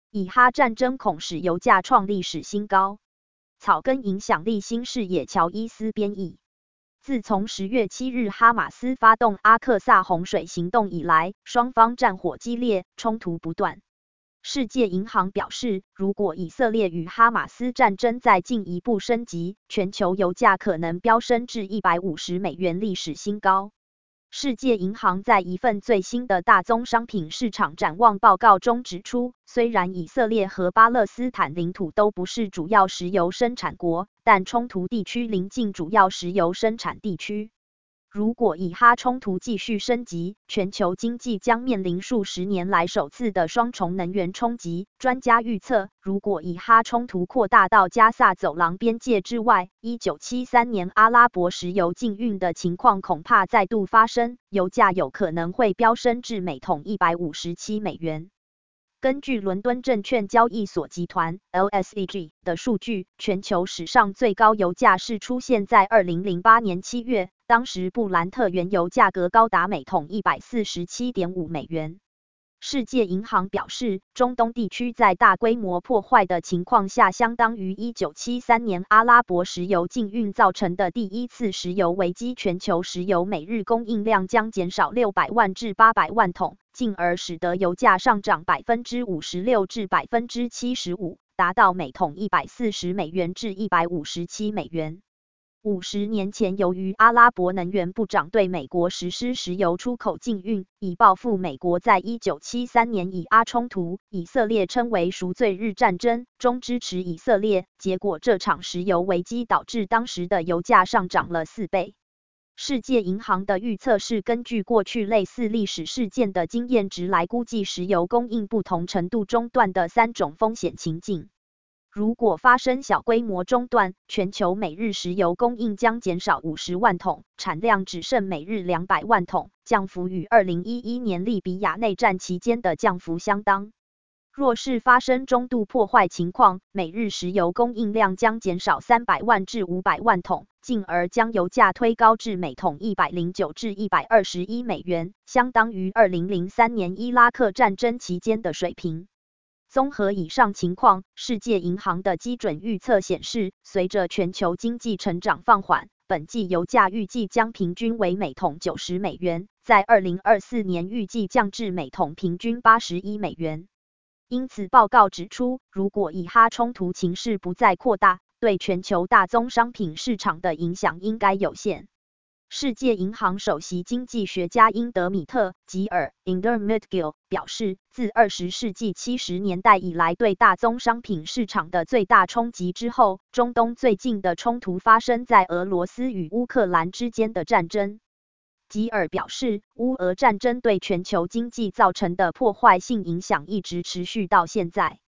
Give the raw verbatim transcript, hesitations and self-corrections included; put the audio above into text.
以哈战争恐使油价创历史新高。草根影响力新视野乔伊斯编译。自从十月七日哈马斯发动阿克萨洪水行动以来，双方战火激烈，冲突不断。世界银行表示，如果以色列与哈马斯战争再进一步升级，全球油价可能飙升至一百五十美元历史新高。世界银行在一份最新的大宗商品市场展望报告中指出，虽然以色列和巴勒斯坦领土都不是主要石油生产国，但冲突地区临近主要石油生产地区。如果以哈冲突继续升级，全球经济将面临数十年来首次的双重能源冲击。专家预测，如果以哈冲突扩大到加萨走廊边界之外，一九七三年阿拉伯石油禁运的情况恐怕再度发生，油价有可能会飙升至每桶一百五十七美元。根据伦敦证券交易所集团 L S E G 的数据，全球史上最高油价是出现在二零零八年七月，当时布兰特原油价格高达每桶 一百四十七点五美元。世界银行表示，中东地区在大规模破坏的情况下，相当于一九七三年阿拉伯石油禁运造成的第一次石油危机，全球石油每日供应量将减少六百万至八百万桶，进而使得油价上涨 百分之五十六 至 百分之七十五， 达到每桶一百四十美元至一百五十七美元。五十年前，由于阿拉伯能源部长对美国实施石油出口禁运，以报复美国在一九七三年以阿冲突，以色列称为赎罪日战争中支持以色列，结果这场石油危机导致当时的油价上涨了四倍。世界银行的预测是根据过去类似历史事件的经验值来估计石油供应不同程度中断的三种风险情境。如果发生小规模中断，全球每日石油供应将减少五十万桶，产量只剩每日两百万桶，降幅与二零一一年利比亚内战期间的降幅相当。若是发生中度破坏情况，每日石油供应量将减少三百万至五百万桶，进而将油价推高至每桶一百零九至一百二十一美元，相当于二零零三年伊拉克战争期间的水平。综合以上情况，世界银行的基准预测显示，随着全球经济成长放缓，本季油价预计将平均为每桶九十美元，在二零二四年预计降至每桶平均八十一美元。因此报告指出，如果以哈冲突情势不再扩大，对全球大宗商品市场的影响应该有限。世界银行首席经济学家英德米特·吉尔 （Indermit-Gill） 表示，自二十世纪七十年代以来对大宗商品市场的最大冲击之后，中东最近的冲突发生在俄罗斯与乌克兰之间的战争。吉尔表示，乌俄战争对全球经济造成的破坏性影响一直持续到现在。